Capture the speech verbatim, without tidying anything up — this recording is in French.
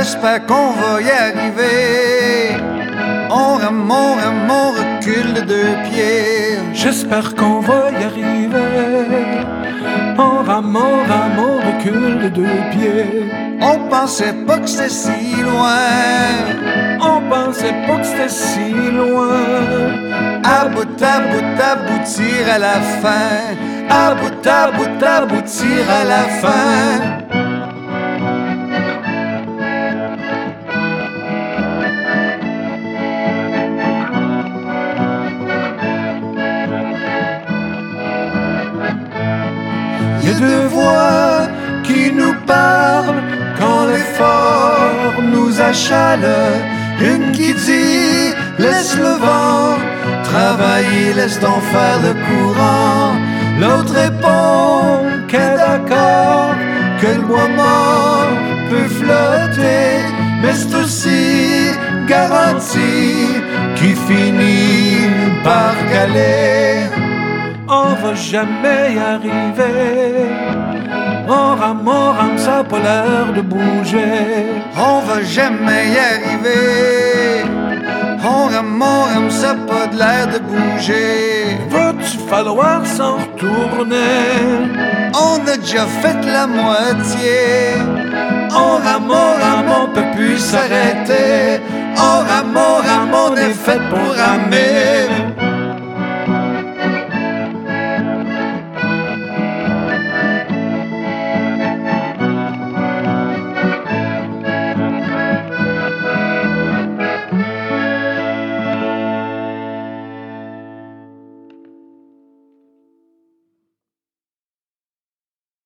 j'espère qu'on va y arriver. On rame, on rame, on recule de deux pieds. J'espère qu'on va y arriver. On rame, on rame, on recule de deux pieds. On pensait pas que c'était si loin. On pensait pas que c'était si loin. À bout à bout aboutir à la fin. À bout à bout aboutir à la fin. Il y a deux voix qui nous parlent quand l'effort nous achale. Une qui dit laisse le vent travailler, laisse donc faire le courant. L'autre répond qu'elle est d'accord, que le bois mort peut flotter, mais c'est aussi garanti qu'il finit par caler. On va jamais y arriver. On rame, on rame, ça a pas l'air de bouger. On va jamais y arriver. On rame, on rame, ça a pas de l'air de bouger. Va-tu falloir s'en retourner? On a déjà fait la moitié. On rame, on rame, on peut plus s'arrêter. On rame, on rame, on est fait pour ramer.